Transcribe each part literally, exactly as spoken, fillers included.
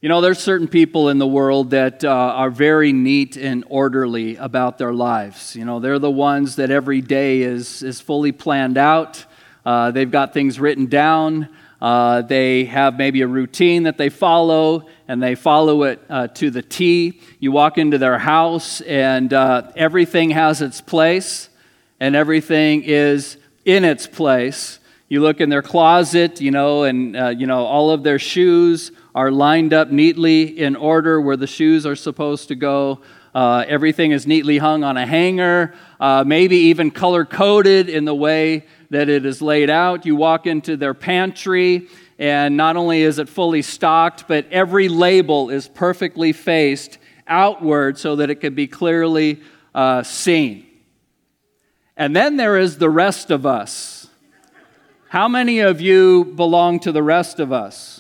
You know, there's certain people in the world that uh, are very neat and orderly about their lives. You know, they're the ones that every day is, is fully planned out. Uh, they've got things written down. Uh, they have maybe a routine that they follow, and they follow it uh, to the T. You walk into their house, and uh, everything has its place, and everything is in its place. You look in their closet, you know, and, uh, you know, all of their shoes are lined up neatly in order where the shoes are supposed to go. Uh, everything is neatly hung on a hanger, uh, maybe even color-coded in the way that it is laid out. You walk into their pantry, and not only is it fully stocked, but every label is perfectly faced outward so that it can be clearly uh, seen. And then there is the rest of us. How many of you belong to the rest of us?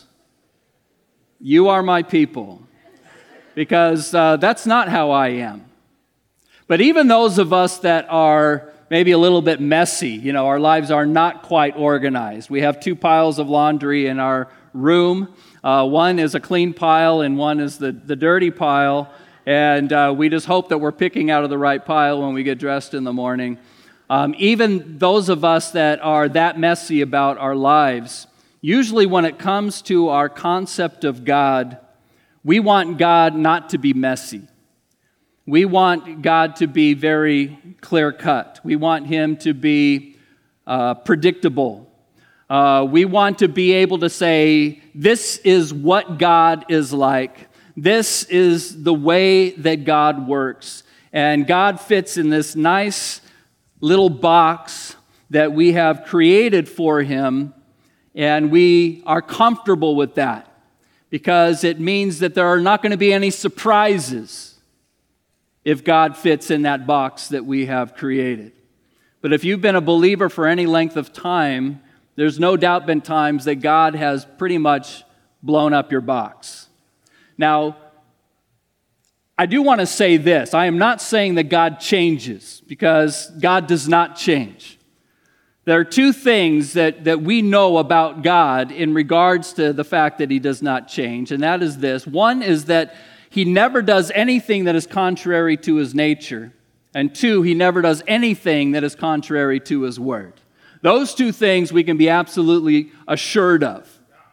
You are my people, because uh, that's not how I am. But even those of us that are maybe a little bit messy, you know, our lives are not quite organized. We have two piles of laundry in our room. Uh, one is a clean pile and one is the, the dirty pile. And uh, we just hope that we're picking out of the right pile when we get dressed in the morning. Um, even those of us that are that messy about our lives, usually when it comes to our concept of God, we want God not to be messy. We want God to be very clear-cut. We want Him to be uh, predictable. Uh, we want to be able to say, this is what God is like. This is the way that God works. And God fits in this nice little box that we have created for Him, and we are comfortable with that because it means that there are not going to be any surprises if God fits in that box that we have created. But if you've been a believer for any length of time, there's no doubt been times that God has pretty much blown up your box. Now, I do want to say this. I am not saying that God changes, because God does not change. There are two things that, that we know about God in regards to the fact that He does not change, and that is this. One is that He never does anything that is contrary to His nature, and two, He never does anything that is contrary to His word. Those two things we can be absolutely assured of.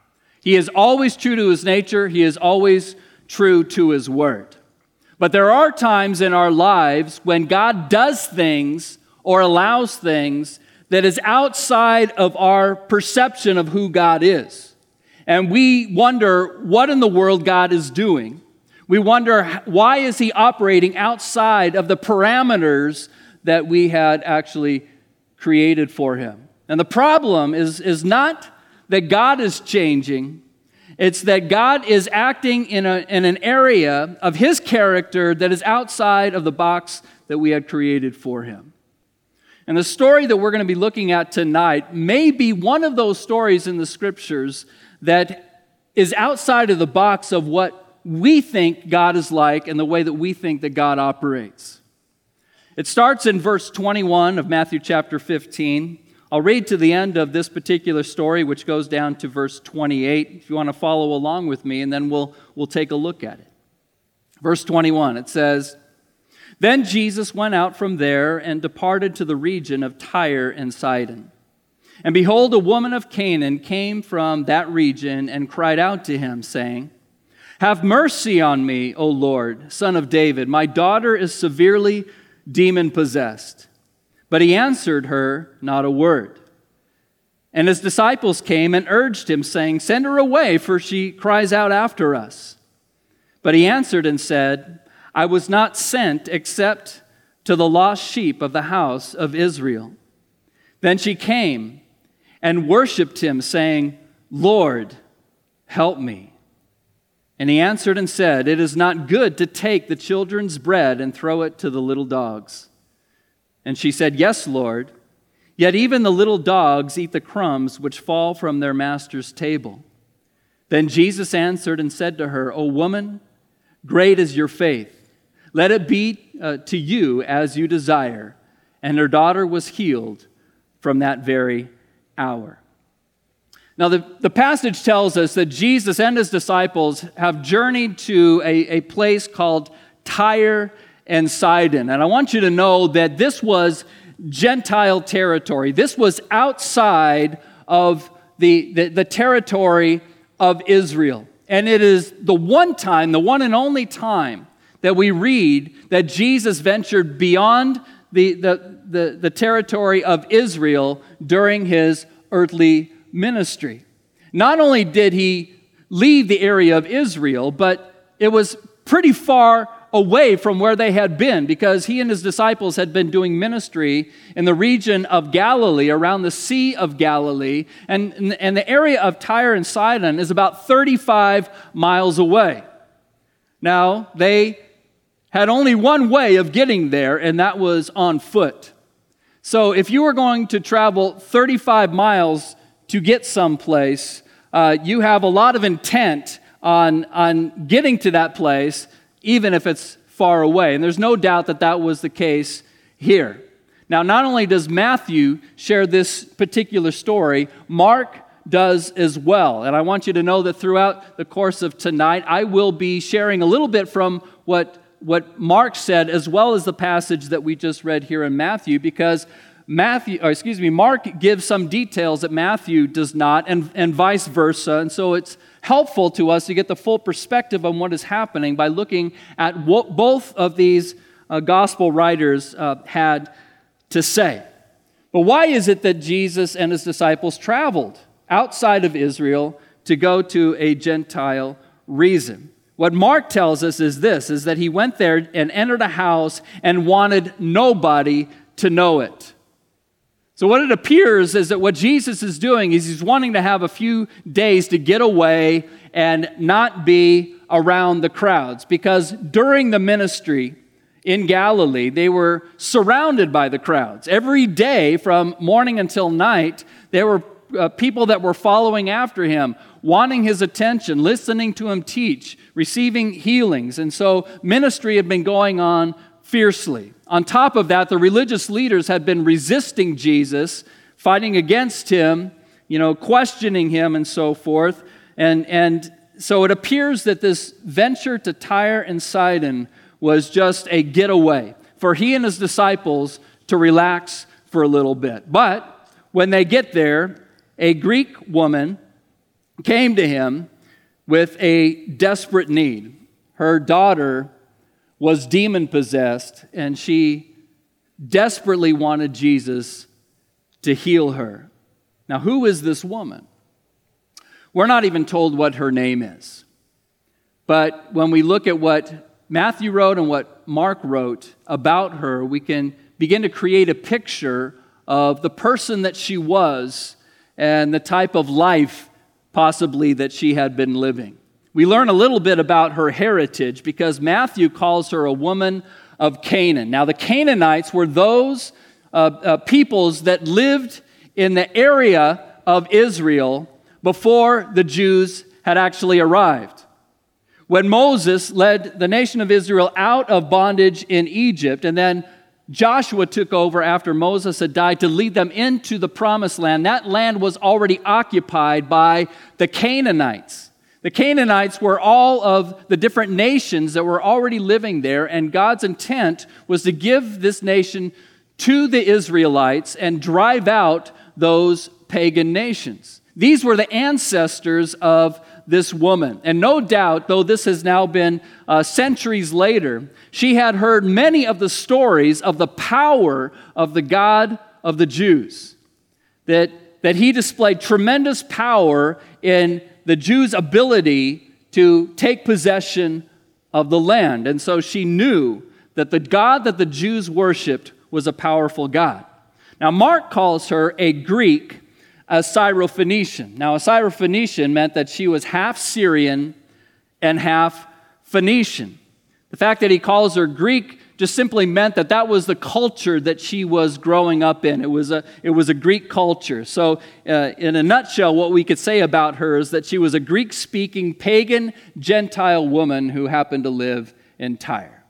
He is always true to His nature. He is always true to His word. But there are times in our lives when God does things or allows things that is outside of our perception of who God is. And we wonder what in the world God is doing. We wonder, why is He operating outside of the parameters that we had actually created for Him? And the problem is, is not that God is changing. It's that God is acting in, a, in an area of His character that is outside of the box that we had created for Him. And the story that we're going to be looking at tonight may be one of those stories in the Scriptures that is outside of the box of what we think God is like and the way that we think that God operates. It starts in verse twenty-one of Matthew chapter fifteen. I'll read to the end of this particular story, which goes down to verse twenty-eight, if you want to follow along with me, and then we'll, we'll take a look at it. Verse twenty-one, it says, "Then Jesus went out from there and departed to the region of Tyre and Sidon. And behold, a woman of Canaan came from that region and cried out to Him, saying, 'Have mercy on me, O Lord, Son of David. My daughter is severely demon-possessed.' But He answered her not a word. And His disciples came and urged Him, saying, 'Send her away, for she cries out after us.' But He answered and said, 'I was not sent except to the lost sheep of the house of Israel.' Then she came and worshipped Him, saying, 'Lord, help me.' And He answered and said, 'It is not good to take the children's bread and throw it to the little dogs.' And she said, 'Yes, Lord, yet even the little dogs eat the crumbs which fall from their master's table.' Then Jesus answered and said to her, 'O woman, great is your faith. Let it be uh, to you as you desire.' And her daughter was healed from that very hour." Now, the, the passage tells us that Jesus and his disciples have journeyed to a, a place called Tyre and Sidon. And I want you to know that this was Gentile territory. This was outside of the, the, the territory of Israel. And it is the one time, the one and only time that we read that Jesus ventured beyond the, the, the, the territory of Israel during his earthly ministry. Not only did he leave the area of Israel, but it was pretty far away from where they had been, because he and his disciples had been doing ministry in the region of Galilee, around the Sea of Galilee, and, and the area of Tyre and Sidon is about thirty-five miles away. Now, they had only one way of getting there, and that was on foot. So if you were going to travel thirty-five miles to get someplace, uh, you have a lot of intent on, on getting to that place, even if it's far away. And there's no doubt that that was the case here. Now, not only does Matthew share this particular story, Mark does as well. And I want you to know that throughout the course of tonight, I will be sharing a little bit from what, what Mark said, as well as the passage that we just read here in Matthew, because Matthew, or excuse me, Mark gives some details that Matthew does not, and, and vice versa. And so it's helpful to us to get the full perspective on what is happening by looking at what both of these uh, gospel writers uh, had to say. But why is it that Jesus and his disciples traveled outside of Israel to go to a Gentile region? What Mark tells us is this, is that he went there and entered a house and wanted nobody to know it. So what it appears is that what Jesus is doing is he's wanting to have a few days to get away and not be around the crowds. Because during the ministry in Galilee, they were surrounded by the crowds. Every day from morning until night, there were uh, people that were following after him, wanting his attention, listening to him teach, receiving healings. And so ministry had been going on fiercely. On top of that, the religious leaders had been resisting Jesus, fighting against him, you know, questioning him and so forth. And, and so it appears that this venture to Tyre and Sidon was just a getaway for he and his disciples to relax for a little bit. But when they get there, a Greek woman came to him with a desperate need. Her daughter was demon-possessed, and she desperately wanted Jesus to heal her. Now, who is this woman? We're not even told what her name is. But when we look at what Matthew wrote and what Mark wrote about her, we can begin to create a picture of the person that she was and the type of life possibly that she had been living. We learn a little bit about her heritage because Matthew calls her a woman of Canaan. Now, the Canaanites were those uh, uh, peoples that lived in the area of Israel before the Jews had actually arrived. When Moses led the nation of Israel out of bondage in Egypt, and then Joshua took over after Moses had died to lead them into the promised land, that land was already occupied by the Canaanites. The Canaanites were all of the different nations that were already living there, and God's intent was to give this nation to the Israelites and drive out those pagan nations. These were the ancestors of this woman. And no doubt, though this has now been uh, centuries later, she had heard many of the stories of the power of the God of the Jews, that, that he displayed tremendous power in the Jews' ability to take possession of the land. And so she knew that the God that the Jews worshiped was a powerful God. Now, Mark calls her a Greek, a Syrophoenician. Now, a Syrophoenician meant that she was half Syrian and half Phoenician. The fact that he calls her Greek just simply meant that that was the culture that she was growing up in. It was a, it was a Greek culture. So uh, in a nutshell, what we could say about her is that she was a Greek-speaking pagan Gentile woman who happened to live in Tyre.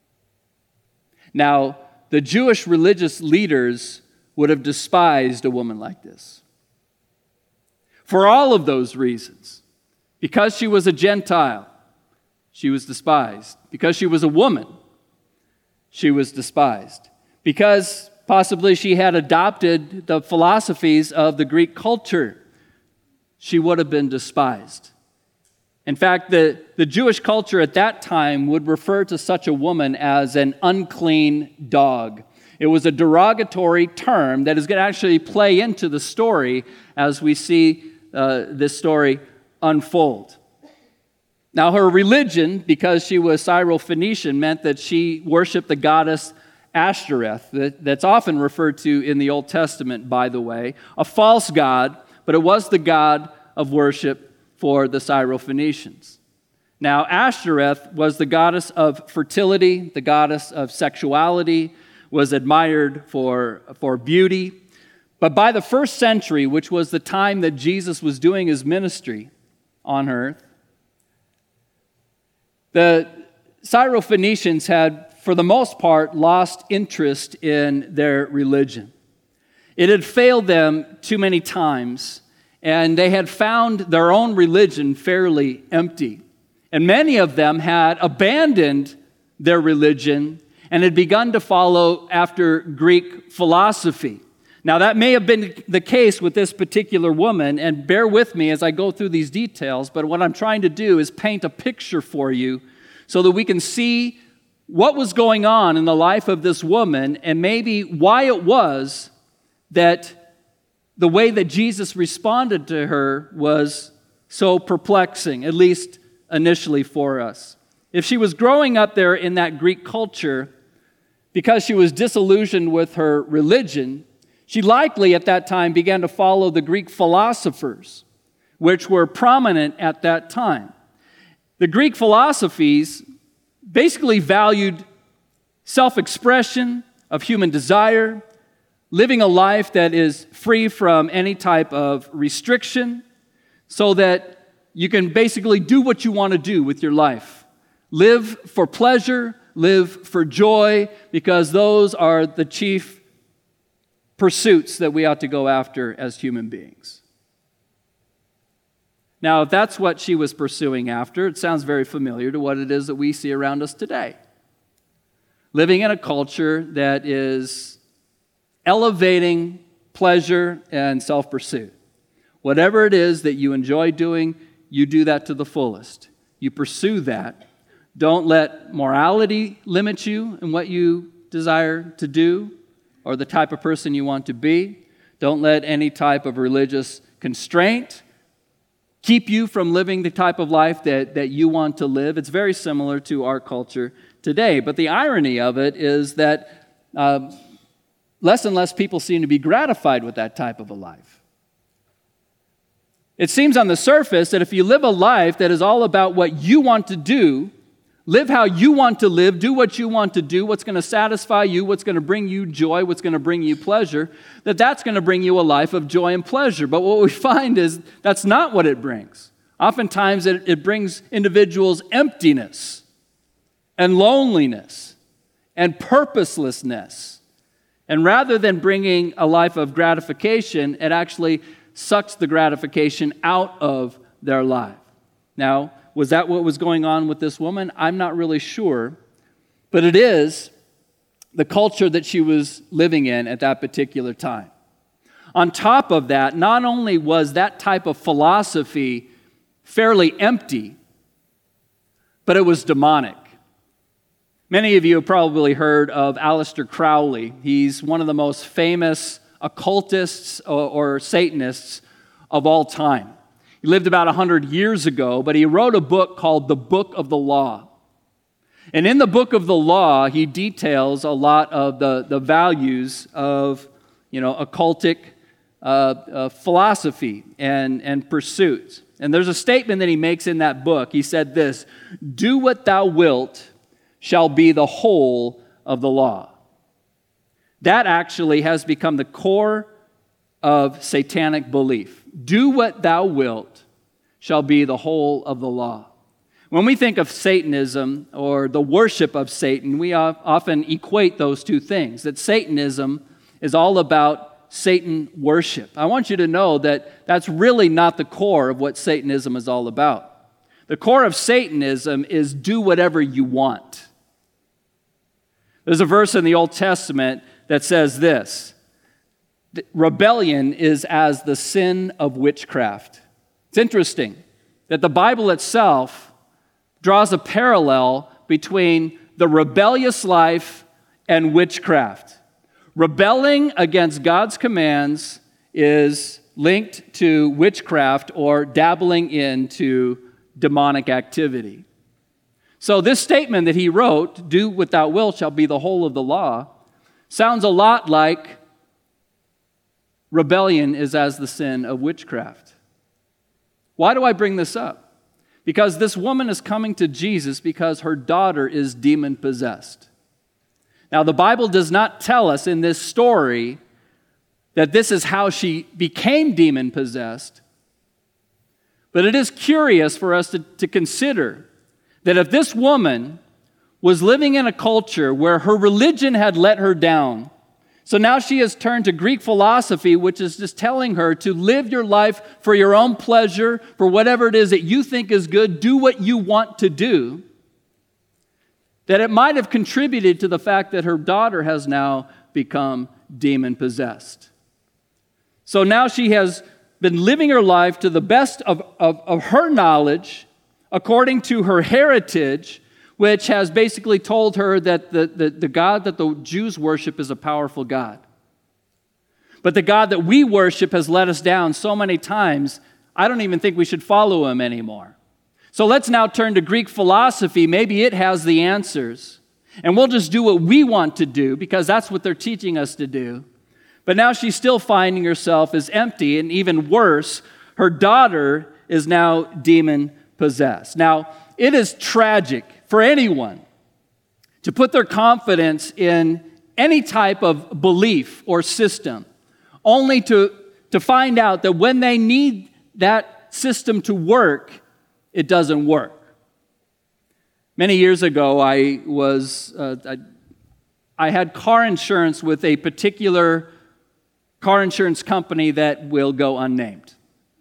Now, the Jewish religious leaders would have despised a woman like this. For all of those reasons, because she was a Gentile, she was despised. Because she was a woman, she was despised. Because possibly she had adopted the philosophies of the Greek culture, she would have been despised. In fact, the, the Jewish culture at that time would refer to such a woman as an unclean dog. It was a derogatory term that is going to actually play into the story as we see uh, this story unfold. Now, her religion, because she was Syro-Phoenician, meant that she worshiped the goddess Ashtoreth, that, that's often referred to in the Old Testament, by the way, a false god, but it was the god of worship for the Syro-Phoenicians. Now, Ashtoreth was the goddess of fertility, the goddess of sexuality, was admired for, for beauty. But by the first century, which was the time that Jesus was doing his ministry on earth, the Syro-Phoenicians had, for the most part, lost interest in their religion. It had failed them too many times, and they had found their own religion fairly empty. And many of them had abandoned their religion and had begun to follow after Greek philosophy. Now, that may have been the case with this particular woman, and bear with me as I go through these details, but what I'm trying to do is paint a picture for you so that we can see what was going on in the life of this woman and maybe why it was that the way that Jesus responded to her was so perplexing, at least initially for us. If she was growing up there in that Greek culture, because she was disillusioned with her religion, she likely at that time began to follow the Greek philosophers, which were prominent at that time. The Greek philosophies basically valued self-expression of human desire, living a life that is free from any type of restriction, so that you can basically do what you want to do with your life. Live for pleasure, live for joy, because those are the chief pursuits that we ought to go after as human beings. Now, if that's what she was pursuing after, it sounds very familiar to what it is that we see around us today. Living in a culture that is elevating pleasure and self-pursuit. Whatever it is that you enjoy doing, you do that to the fullest. You pursue that. Don't let morality limit you in what you desire to do or the type of person you want to be. Don't let any type of religious constraint keep you from living the type of life that, that you want to live. It's very similar to our culture today. But the irony of it is that uh, less and less people seem to be gratified with that type of a life. It seems on the surface that if you live a life that is all about what you want to do, live how you want to live, do what you want to do, what's going to satisfy you, what's going to bring you joy, what's going to bring you pleasure, that that's going to bring you a life of joy and pleasure. But what we find is that's not what it brings. Oftentimes it, it brings individuals emptiness and loneliness and purposelessness. And rather than bringing a life of gratification, it actually sucks the gratification out of their life. Now, was that what was going on with this woman? I'm not really sure. But it is the culture that she was living in at that particular time. On top of that, not only was that type of philosophy fairly empty, but it was demonic. Many of you have probably heard of Aleister Crowley. He's one of the most famous occultists or, or Satanists of all time. He lived about one hundred years ago, but he wrote a book called The Book of the Law. And in the Book of the Law, he details a lot of the, the values of, you know, occultic uh, uh, philosophy and, and pursuits. And there's a statement that he makes in that book. He said this, "Do what thou wilt shall be the whole of the law." That actually has become the core of satanic belief. Do what thou wilt shall be the whole of the law. When we think of Satanism or the worship of Satan, we often equate those two things. That Satanism is all about Satan worship. I want you to know that that's really not the core of what Satanism is all about. The core of Satanism is do whatever you want. There's a verse in the Old Testament that says this: rebellion is as the sin of witchcraft. It's interesting that the Bible itself draws a parallel between the rebellious life and witchcraft. Rebelling against God's commands is linked to witchcraft or dabbling into demonic activity. So this statement that he wrote, "Do what thou wilt shall be the whole of the law," sounds a lot like rebellion is as the sin of witchcraft. Why do I bring this up? Because this woman is coming to Jesus because her daughter is demon-possessed. Now, the Bible does not tell us in this story that this is how she became demon-possessed, but it is curious for us to, to consider that if this woman was living in a culture where her religion had let her down, so now she has turned to Greek philosophy, which is just telling her to live your life for your own pleasure, for whatever it is that you think is good, do what you want to do, that it might have contributed to the fact that her daughter has now become demon-possessed. So now she has been living her life to the best of, of, of her knowledge, according to her heritage, which has basically told her that the, the, the God that the Jews worship is a powerful God. But the God that we worship has let us down so many times, I don't even think we should follow him anymore. So let's now turn to Greek philosophy. Maybe it has the answers. And we'll just do what we want to do because that's what they're teaching us to do. But now she's still finding herself as empty, and even worse, her daughter is now demon-possessed. Now, it is tragic for anyone to put their confidence in any type of belief or system, only to, to find out that when they need that system to work, it doesn't work. Many years ago, I was uh, I, I had car insurance with a particular car insurance company that will go unnamed.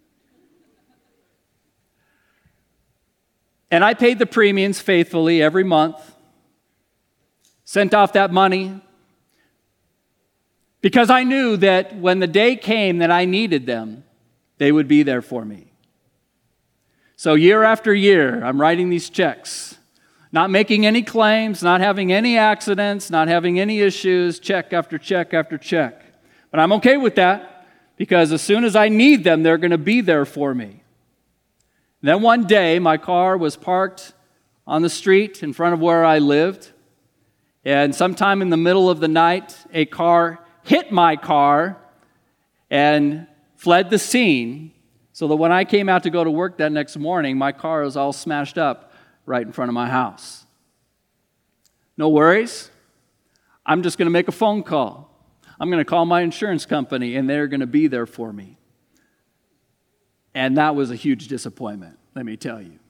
And I paid the premiums faithfully every month, sent off that money, because I knew that when the day came that I needed them, they would be there for me. So year after year, I'm writing these checks, not making any claims, not having any accidents, not having any issues, check after check after check. But I'm okay with that because as soon as I need them, they're going to be there for me. Then one day, my car was parked on the street in front of where I lived, and sometime in the middle of the night, a car hit my car and fled the scene, so that when I came out to go to work that next morning, my car was all smashed up right in front of my house. No worries. I'm just going to make a phone call. I'm going to call my insurance company, and they're going to be there for me. And that was a huge disappointment, let me tell you.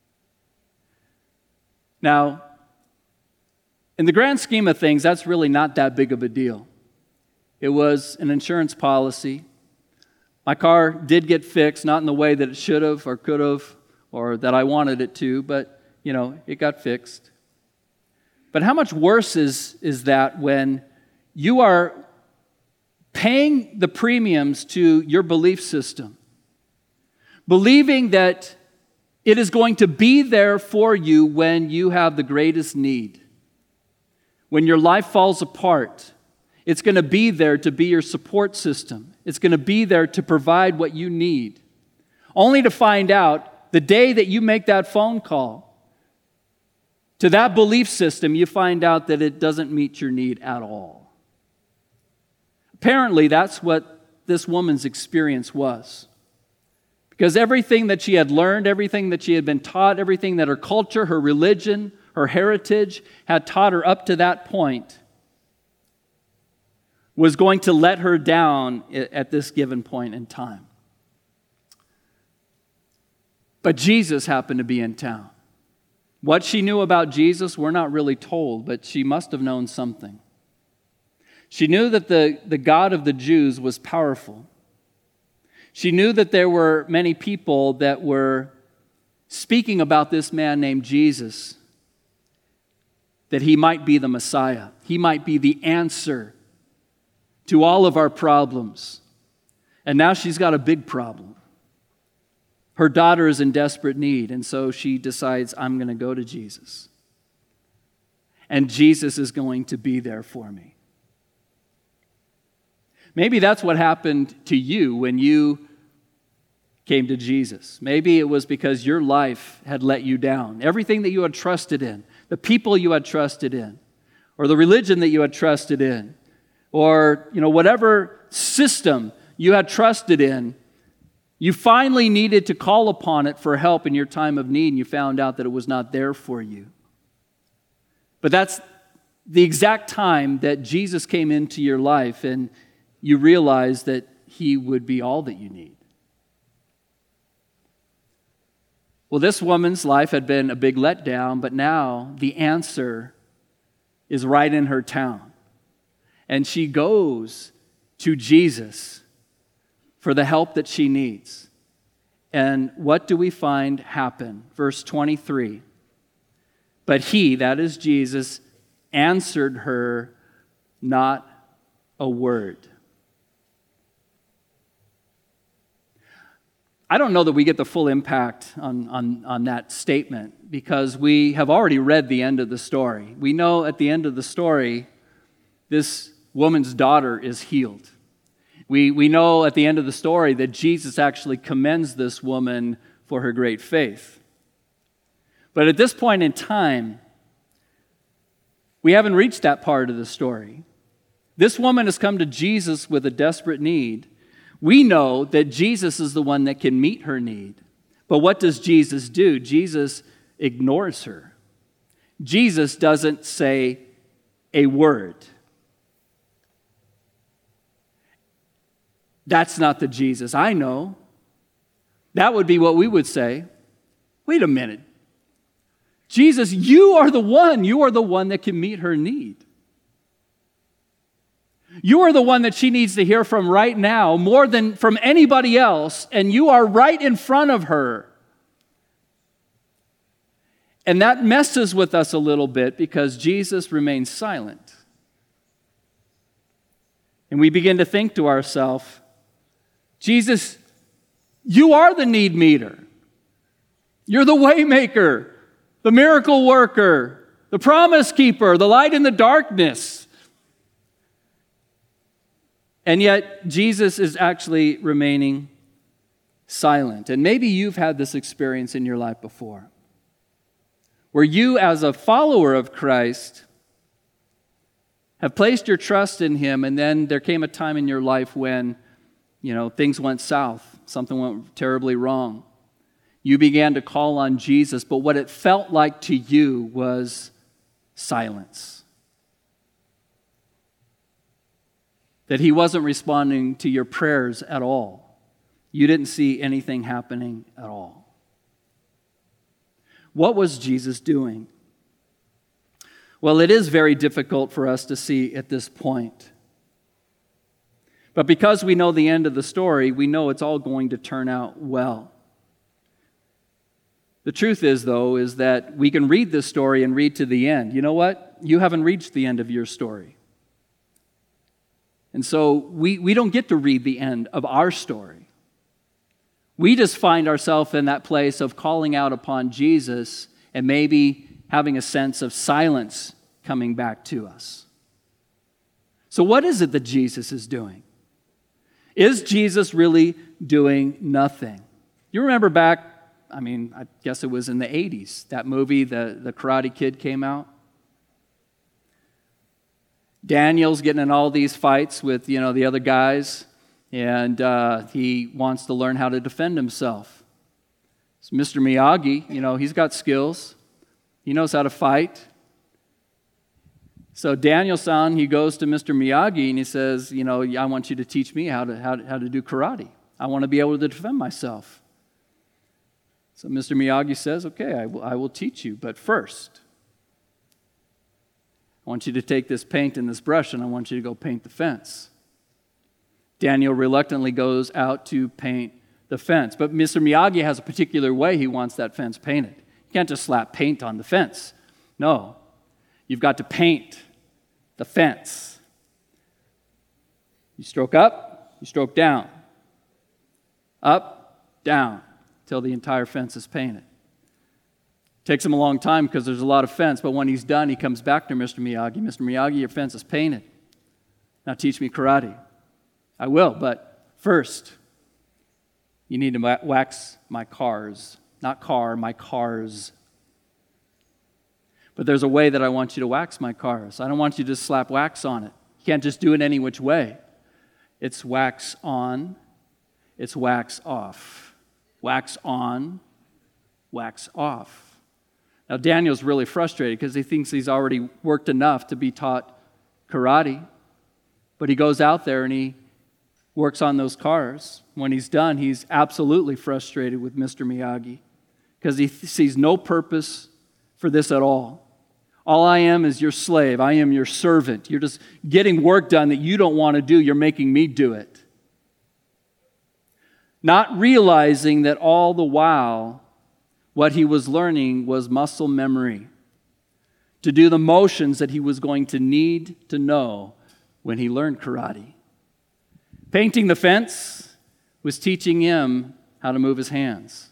Now, in the grand scheme of things, that's really not that big of a deal. It was an insurance policy. My car did get fixed, not in the way that it should have or could have or that I wanted it to, but, you know, it got fixed. But how much worse is, is that when you are paying the premiums to your belief system, believing that it is going to be there for you when you have the greatest need. When your life falls apart, it's going to be there to be your support system. It's going to be there to provide what you need. Only to find out the day that you make that phone call to that belief system, you find out that it doesn't meet your need at all. Apparently, that's what this woman's experience was. Because everything that she had learned, everything that she had been taught, everything that her culture, her religion, her heritage had taught her up to that point was going to let her down at this given point in time. But Jesus happened to be in town. What she knew about Jesus, we're not really told, but she must have known something. She knew that the, the God of the Jews was powerful. She knew that there were many people that were speaking about this man named Jesus, that he might be the Messiah. He might be the answer to all of our problems. And now she's got a big problem. Her daughter is in desperate need, and so she decides, I'm going to go to Jesus. And Jesus is going to be there for me. Maybe that's what happened to you when you came to Jesus. Maybe it was because your life had let you down. Everything that you had trusted in, the people you had trusted in, or the religion that you had trusted in, or you know whatever system you had trusted in, you finally needed to call upon it for help in your time of need, and you found out that it was not there for you. But that's the exact time that Jesus came into your life, and you realized that he would be all that you need. Well, this woman's life had been a big letdown, but now the answer is right in her town. And she goes to Jesus for the help that she needs. And what do we find happen? Verse twenty-three. But he, that is Jesus, answered her not a word. I don't know that we get the full impact on, on, on that statement because we have already read the end of the story. We know at the end of the story, this woman's daughter is healed. We, we know at the end of the story that Jesus actually commends this woman for her great faith. But at this point in time, we haven't reached that part of the story. This woman has come to Jesus with a desperate need. We know that Jesus is the one that can meet her need. But what does Jesus do? Jesus ignores her. Jesus doesn't say a word. That's not the Jesus I know. That would be what we would say. Wait a minute. Jesus, you are the one. You are the one that can meet her need. You are the one that she needs to hear from right now, more than from anybody else, and you are right in front of her. And that messes with us a little bit because Jesus remains silent. And we begin to think to ourselves, Jesus, you are the need meter. You're the way maker, the miracle worker, the promise keeper, the light in the darkness. And yet, Jesus is actually remaining silent. And maybe you've had this experience in your life before, where you, as a follower of Christ, have placed your trust in him, and then there came a time in your life when, you know, things went south, something went terribly wrong. You began to call on Jesus, but what it felt like to you was silence. That he wasn't responding to your prayers at all. You didn't see anything happening at all. What was Jesus doing? Well, it is very difficult for us to see at this point. But because we know the end of the story, we know it's all going to turn out well. The truth is, though, is that we can read this story and read to the end. You know what? You haven't reached the end of your story. And so we, we don't get to read the end of our story. We just find ourselves in that place of calling out upon Jesus and maybe having a sense of silence coming back to us. So what is it that Jesus is doing? Is Jesus really doing nothing? You remember back, I mean, I guess it was in the eighties, that movie, the, the Karate Kid came out. Daniel's getting in all these fights with, you know, the other guys, and uh, he wants to learn how to defend himself. So Mister Miyagi, you know, he's got skills. He knows how to fight. So Daniel-san, he goes to Mister Miyagi and he says, you know, I want you to teach me how to, how to, how to do karate. I want to be able to defend myself. So Mister Miyagi says, okay, I will, I will teach you, but first, I want you to take this paint and this brush, and I want you to go paint the fence. Daniel reluctantly goes out to paint the fence. But Mister Miyagi has a particular way he wants that fence painted. You can't just slap paint on the fence. No, you've got to paint the fence. You stroke up, you stroke down. Up, down, till the entire fence is painted. Takes him a long time because there's a lot of fence, but when he's done, he comes back to Mister Miyagi. Mister Miyagi, your fence is painted. Now teach me karate. I will, but first, you need to wax my cars. Not car, my cars. But there's a way that I want you to wax my cars. I don't want you to just slap wax on it. You can't just do it any which way. It's wax on, it's wax off. Wax on, wax off. Now, Daniel's really frustrated because he thinks he's already worked enough to be taught karate. But he goes out there and he works on those cars. When he's done, he's absolutely frustrated with Mister Miyagi because he th- sees no purpose for this at all. All I am is your slave. I am your servant. You're just getting work done that you don't want to do. You're making me do it. Not realizing that all the while, what he was learning was muscle memory to do the motions that he was going to need to know when he learned karate. Painting the fence was teaching him how to move his hands.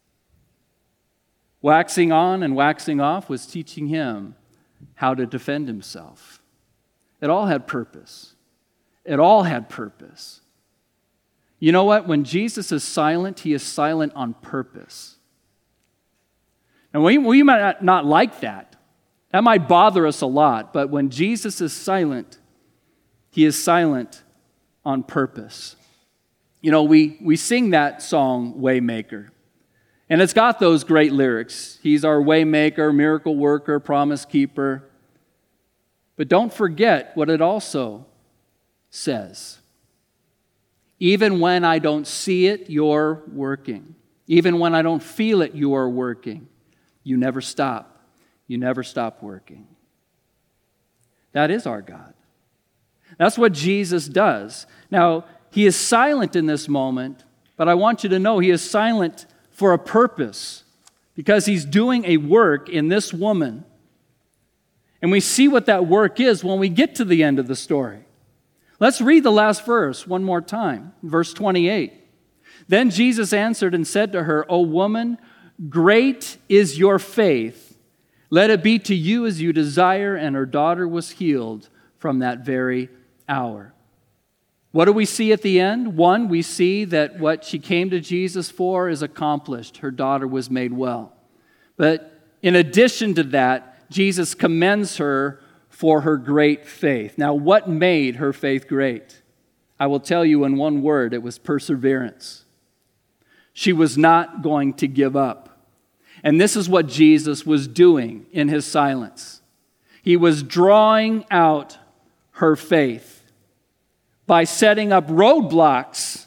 Waxing on and waxing off was teaching him how to defend himself. It all had purpose. It all had purpose. You know what? When Jesus is silent, he is silent on purpose. And we, we might not, not like that. That might bother us a lot. But when Jesus is silent, he is silent on purpose. You know, we, we sing that song, Waymaker. And it's got those great lyrics. He's our waymaker, miracle worker, promise keeper. But don't forget what it also says. Even when I don't see it, you're working. Even when I don't feel it, you are working. You never stop. You never stop working. That is our God. That's what Jesus does. Now, he is silent in this moment, but I want you to know he is silent for a purpose because he's doing a work in this woman. And we see what that work is when we get to the end of the story. Let's read the last verse one more time, verse twenty-eight. Then Jesus answered and said to her, O woman, great is your faith. Let it be to you as you desire. And her daughter was healed from that very hour. What do we see at the end? One, we see that what she came to Jesus for is accomplished. Her daughter was made well. But in addition to that, Jesus commends her for her great faith. Now, what made her faith great? I will tell you in one word, it was perseverance. She was not going to give up. And this is what Jesus was doing in his silence. He was drawing out her faith by setting up roadblocks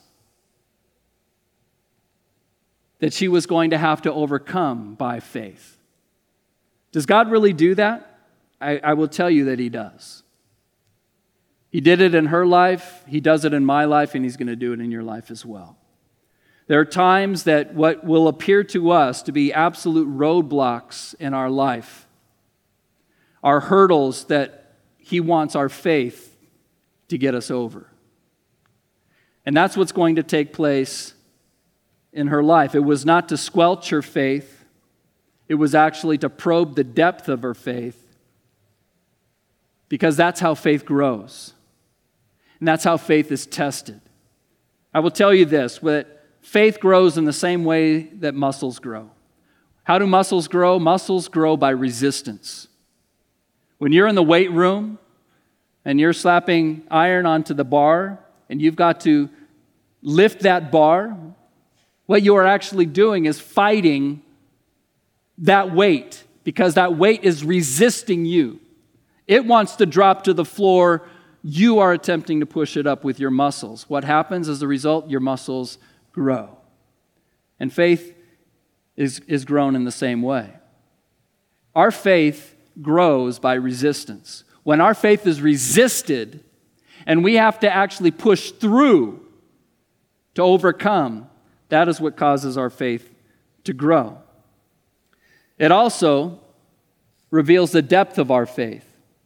that she was going to have to overcome by faith. Does God really do that? I, I will tell you that he does. He did it in her life, he does it in my life, and he's going to do it in your life as well. There are times that what will appear to us to be absolute roadblocks in our life are hurdles that he wants our faith to get us over. And that's what's going to take place in her life. It was not to squelch her faith. It was actually to probe the depth of her faith, because that's how faith grows. And that's how faith is tested. I will tell you this, that faith grows in the same way that muscles grow. How do muscles grow? Muscles grow by resistance. When you're in the weight room and you're slapping iron onto the bar and you've got to lift that bar, what you are actually doing is fighting that weight, because that weight is resisting you. It wants to drop to the floor. You are attempting to push it up with your muscles. What happens as a result? Your muscles grow. And faith is, is grown in the same way. Our faith grows by resistance. when our faith is resisted and we have to actually push through to overcome, that is what causes our faith to grow. It also reveals the depth of our faith.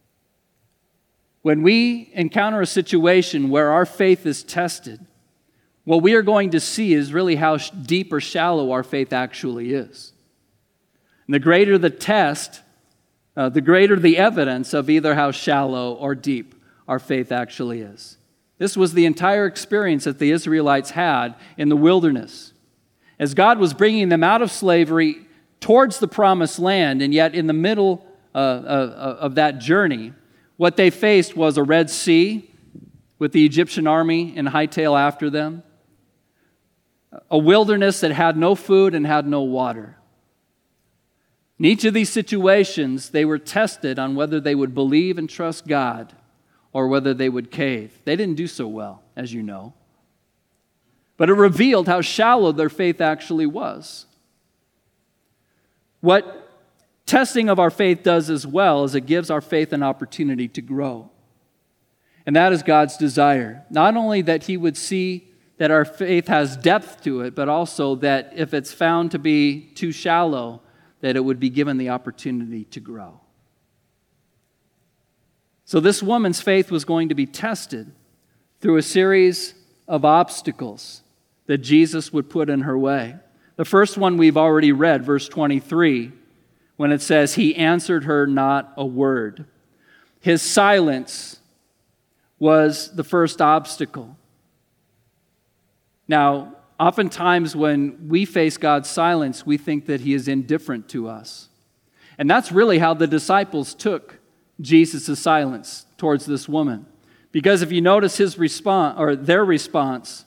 When we encounter a situation where our faith is tested, what we are going to see is really how deep or shallow our faith actually is. And the greater the test, uh, the greater the evidence of either how shallow or deep our faith actually is. This was the entire experience that the Israelites had in the wilderness. As God was bringing them out of slavery towards the promised land, and yet in the middle uh, uh, of that journey, what they faced was a Red Sea with the Egyptian army in hightail after them, a wilderness that had no food and had no water. In each of these situations, they were tested on whether they would believe and trust God or whether they would cave. They didn't do so well, as you know. But it revealed how shallow their faith actually was. What testing of our faith does as well is it gives our faith an opportunity to grow. And that is God's desire. Not only that He would see that our faith has depth to it, but also that if it's found to be too shallow, that it would be given the opportunity to grow. So this woman's faith was going to be tested through a series of obstacles that Jesus would put in her way. The first one we've already read, verse twenty-three, when it says, He answered her not a word. His silence was the first obstacle. Now, oftentimes when we face God's silence, we think that He is indifferent to us. And that's really how the disciples took Jesus' silence towards this woman. Because if you notice his response, or their response,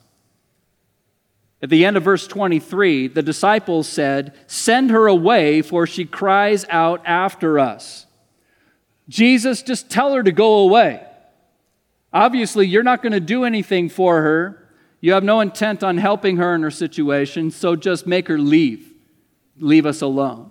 at the end of verse twenty-three, the disciples said, Send her away, for she cries out after us. Jesus, just tell her to go away. Obviously, you're not going to do anything for her. You have no intent on helping her in her situation, so just make her leave. Leave us alone.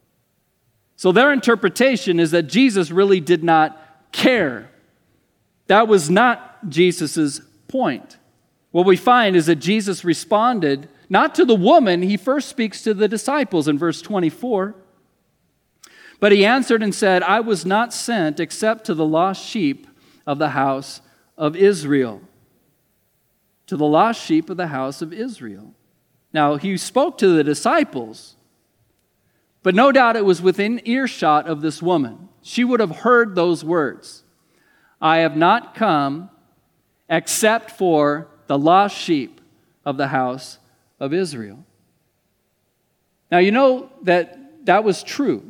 So their interpretation is that Jesus really did not care. That was not Jesus' point. What we find is that Jesus responded not to the woman, He first speaks to the disciples in verse twenty-four. But He answered and said, I was not sent except to the lost sheep of the house of Israel. To the lost sheep of the house of Israel. Now, He spoke to the disciples, but no doubt it was within earshot of this woman. She would have heard those words. I have not come except for the lost sheep of the house of Israel. Now, you know that that was true.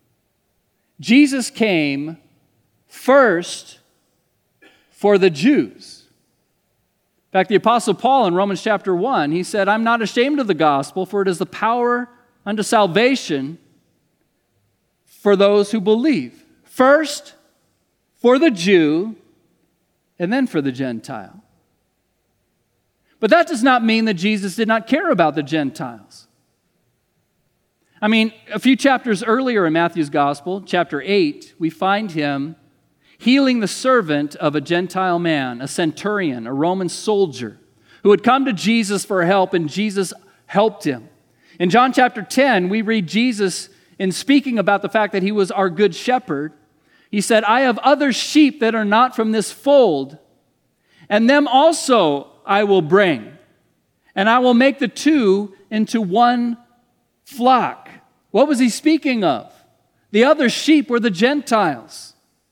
Jesus came first for the Jews. In fact, the Apostle Paul in Romans chapter one, he said, I'm not ashamed of the gospel, for it is the power unto salvation for those who believe. First, for the Jew, and then for the Gentile. But that does not mean that Jesus did not care about the Gentiles. I mean, a few chapters earlier in Matthew's gospel, chapter eight, we find Him healing the servant of a Gentile man, a centurion, a Roman soldier, who had come to Jesus for help, and Jesus helped him. In John chapter ten, we read Jesus in speaking about the fact that He was our good shepherd. He said, I have other sheep that are not from this fold, and them also I will bring, and I will make the two into one flock. What was He speaking of? The other sheep were the Gentiles.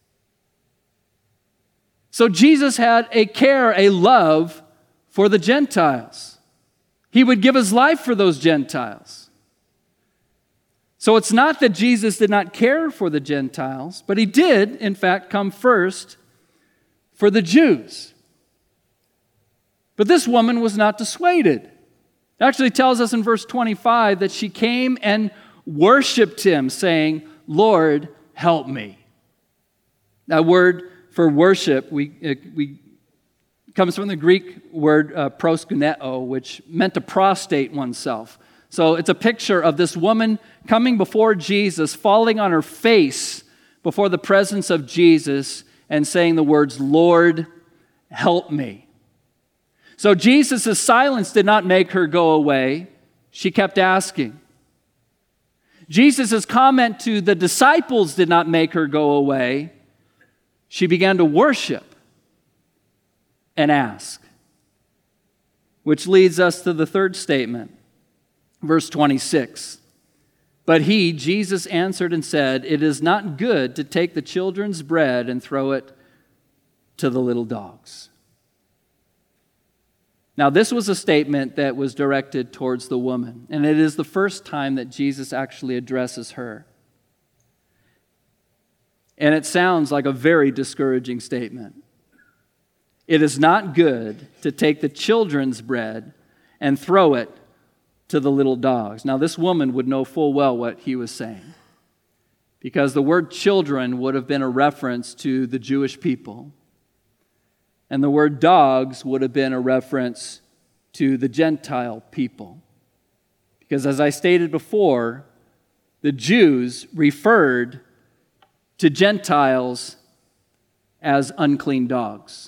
So Jesus had a care, a love for the Gentiles. He would give His life for those Gentiles. So it's not that Jesus did not care for the Gentiles, but He did, in fact, come first for the Jews. But this woman was not dissuaded. It actually tells us in verse twenty-five that she came and worshiped Him, saying, Lord, help me. That word for worship, we, it, we comes from the Greek word uh, proskuneo, which meant to prostrate oneself. So it's a picture of this woman coming before Jesus, falling on her face before the presence of Jesus and saying the words, "Lord, help me." So Jesus' silence did not make her go away. She kept asking. Jesus' comment to the disciples did not make her go away. She began to worship and ask. Which leads us to the third statement, verse twenty-six. But he, Jesus, answered and said, "It is not good to take the children's bread and throw it to the little dogs." Now, this was a statement that was directed towards the woman, and it is the first time that Jesus actually addresses her. And it sounds like a very discouraging statement. It is not good to take the children's bread and throw it to the little dogs. Now, this woman would know full well what he was saying, because the word children would have been a reference to the Jewish people. And the word dogs would have been a reference to the Gentile people. Because as I stated before, the Jews referred to Gentiles as unclean dogs.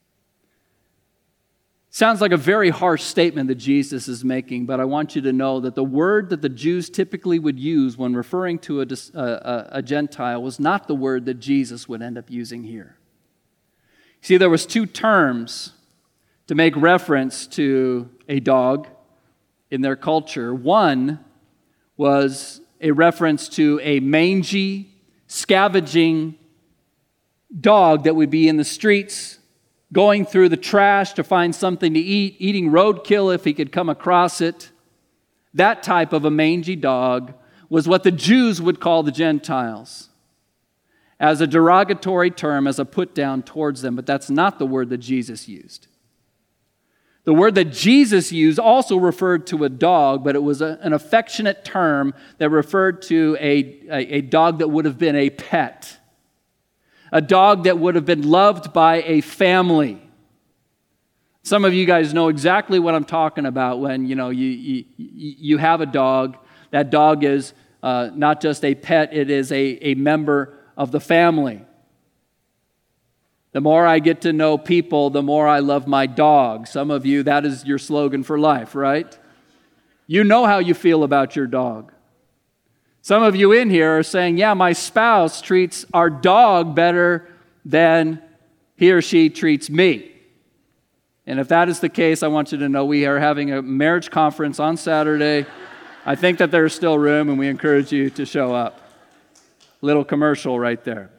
Sounds like a very harsh statement that Jesus is making, but I want you to know that the word that the Jews typically would use when referring to a, a, a Gentile was not the word that Jesus would end up using here. See, there was two terms to make reference to a dog in their culture. One was a reference to a mangy, scavenging dog that would be in the streets, going through the trash to find something to eat, eating roadkill if he could come across it. That type of a mangy dog was what the Jews would call the Gentiles, as a derogatory term, as a put down towards them, but that's not the word that Jesus used. The word that Jesus used also referred to a dog, but it was a, an affectionate term that referred to a, a, a dog that would have been a pet, a dog that would have been loved by a family. Some of you guys know exactly what I'm talking about when, you know, you, you, you have a dog. That dog is uh, not just a pet, it is a, a member of the family. The more I get to know people, the more I love my dog. Some of you, that is your slogan for life, right? You know how you feel about your dog. Some of you in here are saying, yeah, my spouse treats our dog better than he or she treats me. And if that is the case, I want you to know we are having a marriage conference on Saturday. I think that there's still room, and we encourage you to show up. Little commercial right there.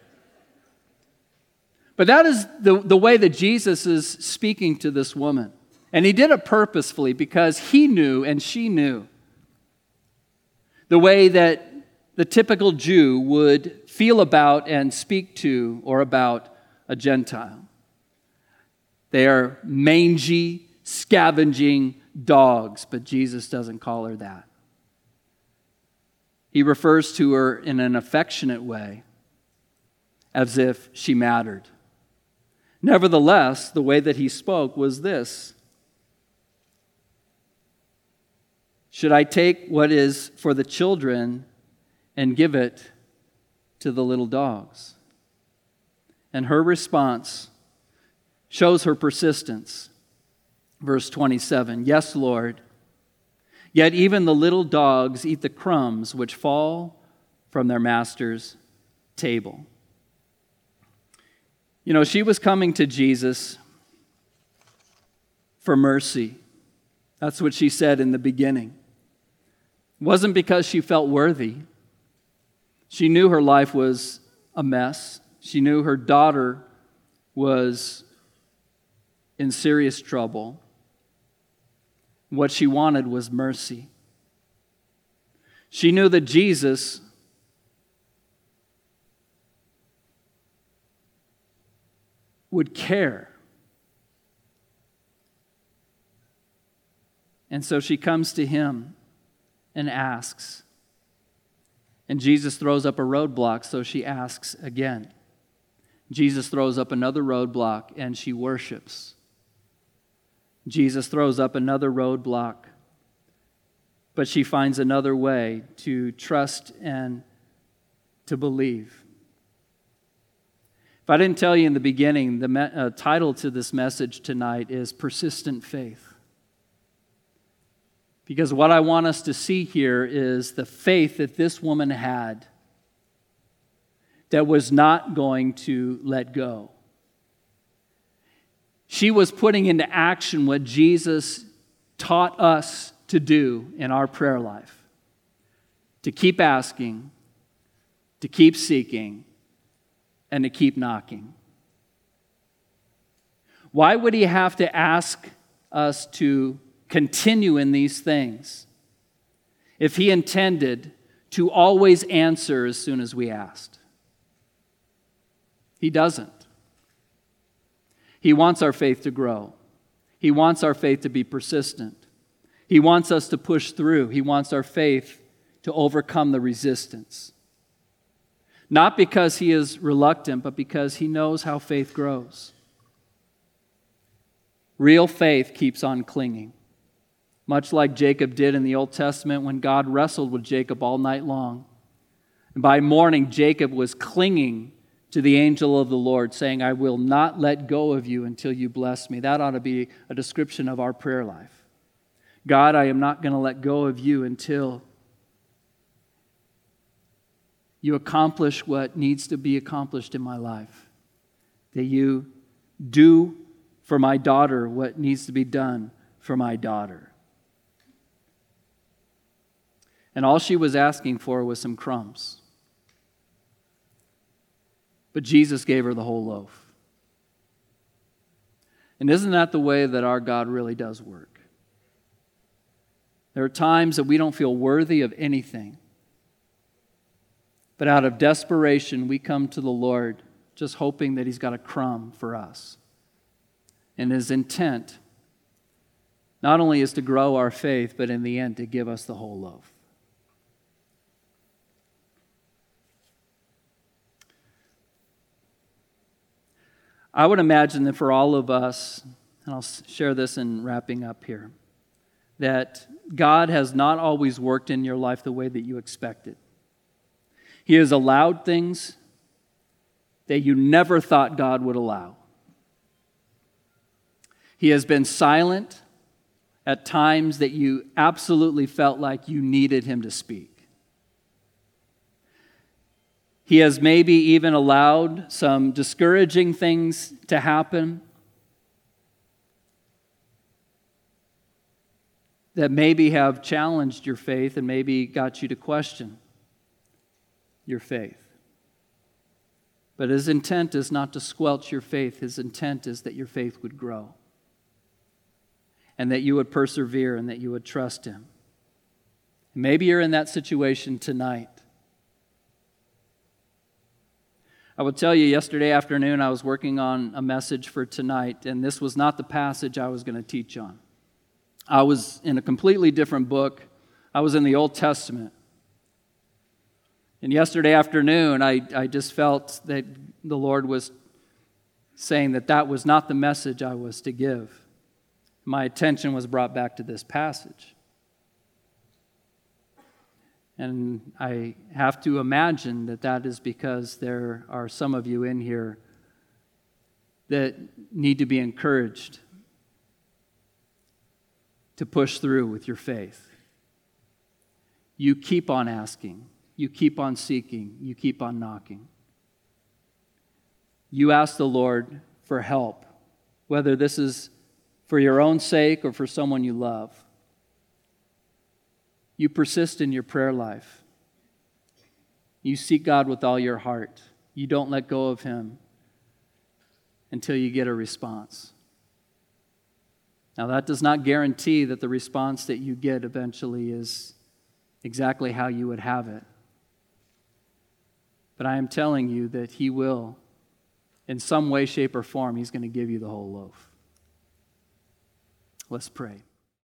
But that is the, the way that Jesus is speaking to this woman. And he did it purposefully because he knew and she knew the way that the typical Jew would feel about and speak to or about a Gentile. They are mangy, scavenging dogs, but Jesus doesn't call her that. He refers to her in an affectionate way, as if she mattered. Nevertheless, the way that he spoke was this: should I take what is for the children and give it to the little dogs? And her response shows her persistence. Verse twenty-seven, yes, Lord, yet even the little dogs eat the crumbs which fall from their master's table. You know, she was coming to Jesus for mercy. That's what she said in the beginning. It wasn't because she felt worthy. She knew her life was a mess. She knew her daughter was in serious trouble. What she wanted was mercy. She knew that Jesus would care. And so she comes to him and asks. And Jesus throws up a roadblock, so she asks again. Jesus throws up another roadblock, and she worships. Jesus throws up another roadblock, but she finds another way to trust and to believe. If I didn't tell you in the beginning, the me- uh, title to this message tonight is Persistent Faith. Because what I want us to see here is the faith that this woman had that was not going to let go. She was putting into action what Jesus taught us to do in our prayer life. To keep asking, to keep seeking, and to keep knocking. Why would he have to ask us to continue in these things if he intended to always answer as soon as we asked? He doesn't. He wants our faith to grow. He wants our faith to be persistent. He wants us to push through. He wants our faith to overcome the resistance. Not because he is reluctant, but because he knows how faith grows. Real faith keeps on clinging, much like Jacob did in the Old Testament when God wrestled with Jacob all night long. And by morning, Jacob was clinging to the angel of the Lord, saying, I will not let go of you until you bless me. That ought to be a description of our prayer life. God, I am not going to let go of you until you accomplish what needs to be accomplished in my life. That you do for my daughter what needs to be done for my daughter. And all she was asking for was some crumbs. But Jesus gave her the whole loaf. And isn't that the way that our God really does work? There are times that we don't feel worthy of anything. But out of desperation, we come to the Lord just hoping that he's got a crumb for us. And his intent not only is to grow our faith, but in the end to give us the whole loaf. I would imagine that for all of us, and I'll share this in wrapping up here, that God has not always worked in your life the way that you expected. He has allowed things that you never thought God would allow. He has been silent at times that you absolutely felt like you needed him to speak. He has maybe even allowed some discouraging things to happen that maybe have challenged your faith and maybe got you to question your faith. But his intent is not to squelch your faith. His intent is that your faith would grow and that you would persevere and that you would trust him. Maybe you're in that situation tonight. I will tell you, yesterday afternoon I was working on a message for tonight, and this was not the passage I was going to teach on. I was in a completely different book. I was in the Old Testament. And yesterday afternoon, I, I just felt that the Lord was saying that that was not the message I was to give. My attention was brought back to this passage. And I have to imagine that that is because there are some of you in here that need to be encouraged to push through with your faith. You keep on asking. You keep on seeking. You keep on knocking. You ask the Lord for help, whether this is for your own sake or for someone you love. You persist in your prayer life. You seek God with all your heart. You don't let go of him until you get a response. Now, that does not guarantee that the response that you get eventually is exactly how you would have it. But I am telling you that he will, in some way, shape, or form, he's going to give you the whole loaf. Let's pray.